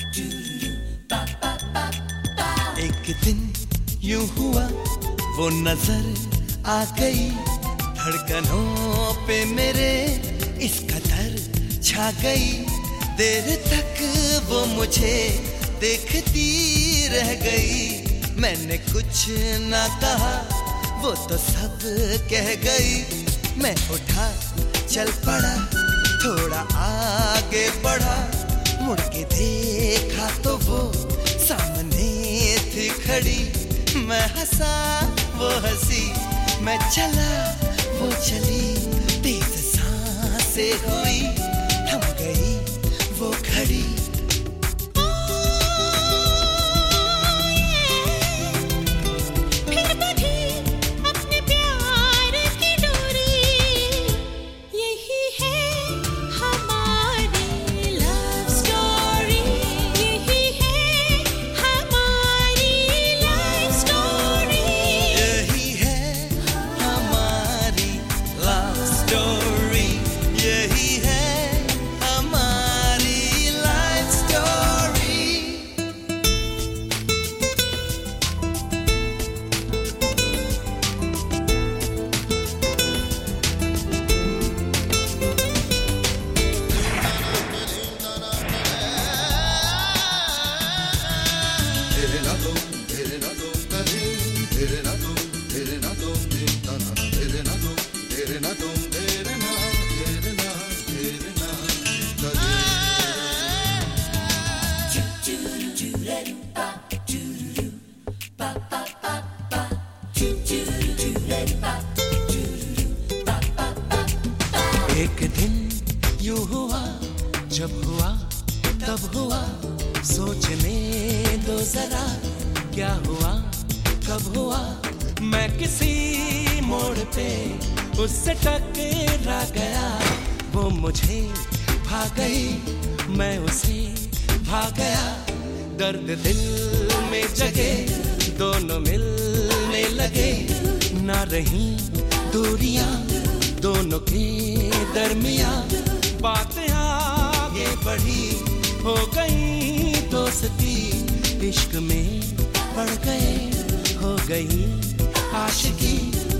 एक दिन यूं हुआ वो नजर आ गई, धड़कनों पे मेरे इस कदर छा गई। देर तक वो मुझे देखती रह गई, मैंने कुछ ना कहा वो तो सब कह गई। मैं उठा चल पड़ा, थोड़ा आगे बढ़ा, मुड़ के देखा तो वो सामने थी खड़ी। मैं हंसा वो हंसी, मैं चला वो चली, तेज सांसें हुई, थम गई वो घड़ी। एक दिन यूं हुआ, जब हुआ तब हुआ, सोचने दो जरा क्या हुआ कब हुआ। मैं किसी मोड़ पे उससे टकरा गया, वो मुझे भा गई, मैं उसे भा गया। दर्द दिल में जगे, दोनों मिलने लगे, ना रही दूरियां दोनों के दरमियां। बातें आगे बढ़ी, हो गई दोस्ती, इश्क में पड़ गए, हो गई आशिकी।